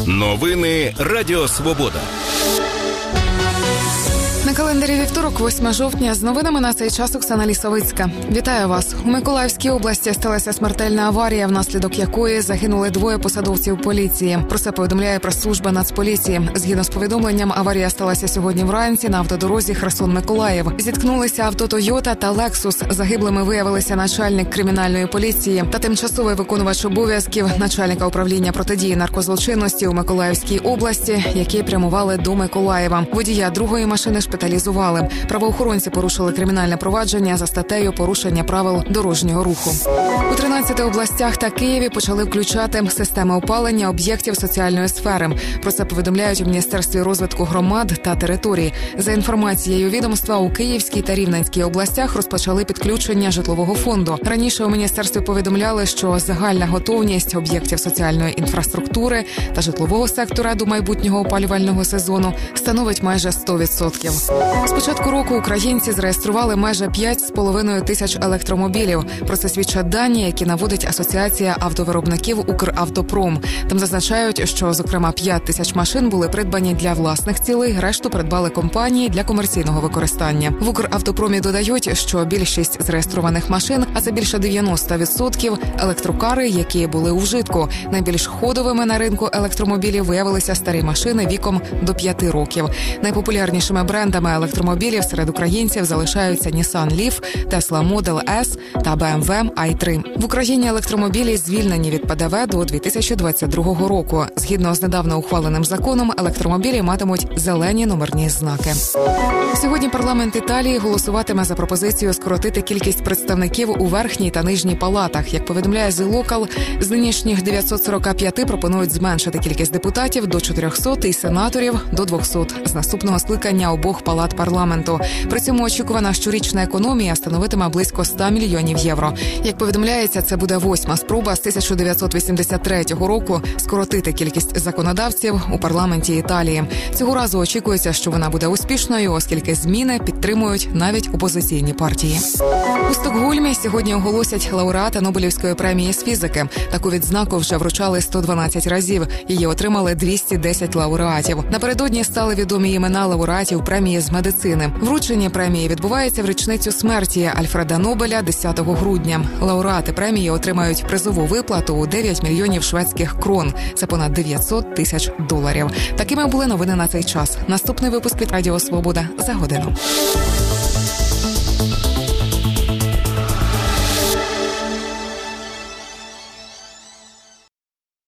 Новини Радіо Свобода. На календарі вівторок, 8 жовтня, з новинами на цей час Оксана Лісовицька. Вітаю вас. У Миколаївській області сталася смертельна аварія, внаслідок якої загинули двоє посадовців поліції. Про це повідомляє прес-служба Нацполіції. Згідно з повідомленням, аварія сталася сьогодні вранці на автодорозі Херсон-Миколаїв. Зіткнулися авто «Тойота» та «Лексус». Загиблими виявилися начальник кримінальної поліції та тимчасовий виконувач обов'язків начальника управління протидії наркозлочинності у Миколаївській області, які прямували до Миколаєва. Водія другої машини шпиталізували. Правоохоронці порушили кримінальне провадження за статтею «Порушення правил дорожнього руху». У 13 областях та Києві почали включати системи опалення об'єктів соціальної сфери. Про це повідомляють у Міністерстві розвитку громад та територій. За інформацією відомства, у Київській та Рівненській областях розпочали підключення житлового фонду. Раніше у міністерстві повідомляли, що загальна готовність об'єктів соціальної інфраструктури та житлового сектора до майбутнього опалювального сезону становить майже 100%. З початку року українці зареєстрували майже 5,5 тисяч електромобілів. Про це свідчать дані, які наводить Асоціація автовиробників «Укравтопром». Там зазначають, що, зокрема, 5 тисяч машин були придбані для власних цілей, решту придбали компанії для комерційного використання. В «Укравтопромі» додають, що більшість зареєстрованих машин, а це більше 90%, електрокари, які були у вжитку. Найбільш ходовими на ринку електромобілів виявилися старі машини віком до 5 років. Найпопулярнішими брендами електромобілів серед українців залишаються Nissan Leaf, Tesla Model S та BMW i3. В Україні електромобілі звільнені від ПДВ до 2022 року. Згідно з недавно ухваленим законом, електромобілі матимуть зелені номерні знаки. Сьогодні парламент Італії голосуватиме за пропозицію скоротити кількість представників у верхній та нижній палатах. Як повідомляє The Local, з нинішніх 945 пропонують зменшити кількість депутатів до 400 і сенаторів до 200 з наступного скликання обох палат парламенту. При цьому очікувана щорічна економія становитиме близько 100 мільйонів євро. Як повідомляється, це буде 8-ма спроба з 1983 року скоротити кількість законодавців у парламенті Італії. Цього разу очікується, що вона буде успішною, оскільки зміни підтримують навіть опозиційні партії. У Стокгольмі сьогодні оголосять лауреата Нобелівської премії з фізики. Таку відзнаку вже вручали 112 разів. Її отримали 210 лауреатів. Напередодні стали відомі імена лауреатів премії з медицини. Вручення премії відбувається в річницю смерті Альфреда Нобеля 10 грудня. Лауреати премії отримають призову виплату у 9 мільйонів шведських крон. Це понад 900 тисяч доларів. Такими були новини на цей час. Наступний випуск від Радіо Свобода за годину.